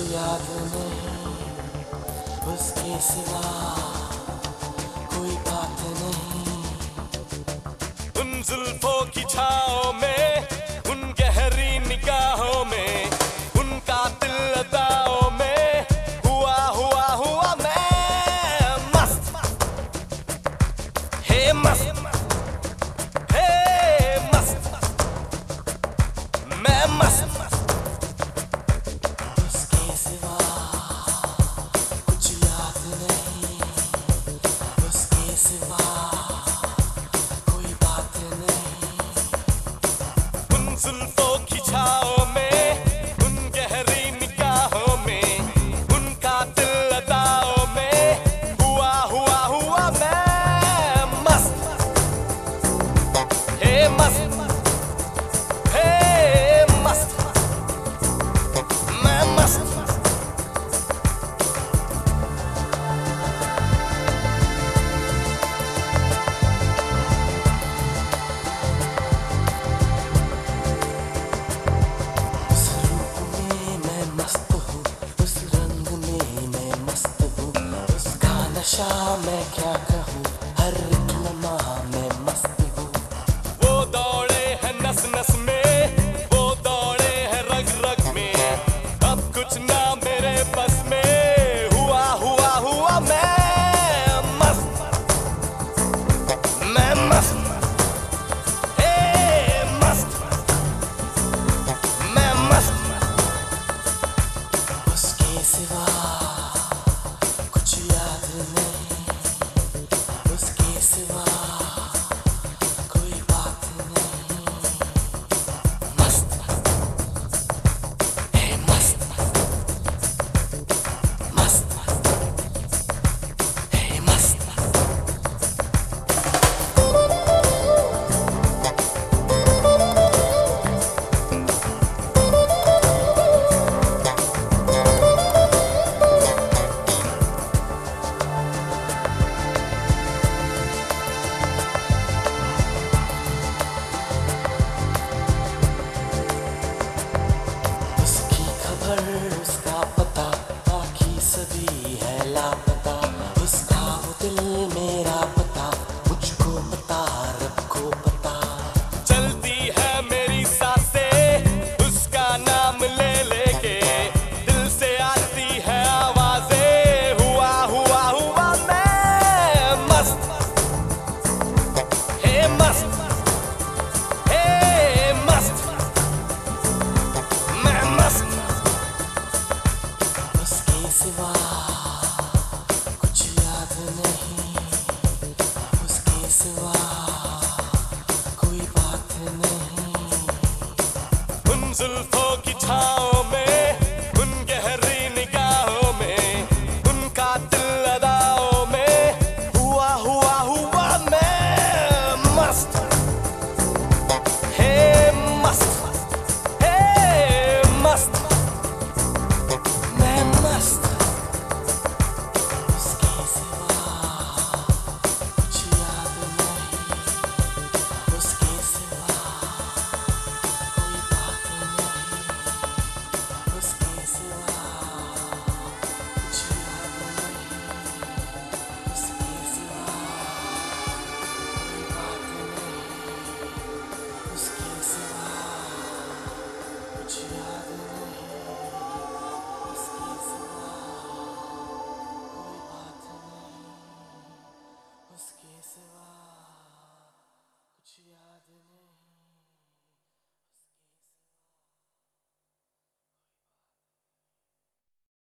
याद नहीं, उसके सिवा कोई बात नहीं। उन जुल्फों की छाओं में, उन गहरी निगाहों में, उन कातिल अदाओं में हुआ हुआ हुआ मैं मस्त, हे मस्त, हे मस्त, मैं मस्त। उसके सिवा कुछ याद नहीं, उसके सिवा कोई बात नहीं। उन जुल्फों की छाओं में, उन गहरी निगाहों में, उन कातिल अदाओं में हुआ हुआ हुआ मैं मस्त, हे मस्त, हे मस्त, मैं मस्त। उस रूप में मैं मस्त हूँ, उस रंग में मैं मस्त हूँ, उसका नशा मैं क्या कहूँ, हर एक लम्हा मैं मस्त हूँ। वो दौड़े हैं नस नस में, वो दौड़े हैं रग रग में, अब कुछ ना मेरे बस में हुआ हुआ हुआ मैं मस्त, मैं मस्त, हे मस्त, मैं मस्त। उसके सिवा कुछ याद नहीं, उसके सिवा कोई बात नहीं। मस्त, हे मस्त, मस्त, हे मस्त। उसकी खबर, उसका पता, बाकी सभी है लापता। उसका वो दिल, मेरा पता, मुझको पता, रब को पता। चलती है मेरी सांसें उसका नाम ले लेके, दिल से आती है आवाजें हुआ हुआ हुआ मैं मस्त, हे मस्त, हे मस्त, मैं मस्त। उसके सिवा कुछ याद नहीं, उसके सिवा कोई बात नहीं। उन जुल्फों की छाओं में, उन गहरी निगाहों में, उन कातिल अदाओं में हुआ हुआ हुआ मैं मस्त, हे मस्त, हे मस्त, मैं मस्त। उसके सिवा कुछ याद नहीं, उसके सिवा कोई बात नहीं। उसके सिवा कुछ याद नहीं, उसके सिवा कोई बात नहीं। उसके सिवा कुछ याद नहीं, उसके सिवा कोई बात नहीं। उसके सिवा कुछ याद